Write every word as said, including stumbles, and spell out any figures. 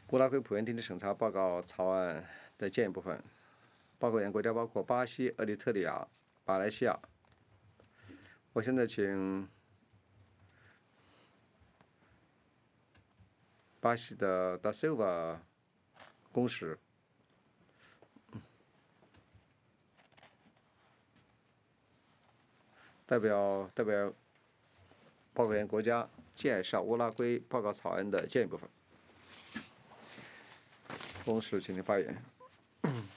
乌拉圭普遍听的审查报告草案的建议部分，报告员国家包括巴西、厄立特里亚、马来西亚。我现在请巴西的达silva瓦公使代表代表报告员国家介绍乌拉圭报告草案的建议部分。公使，请您发言。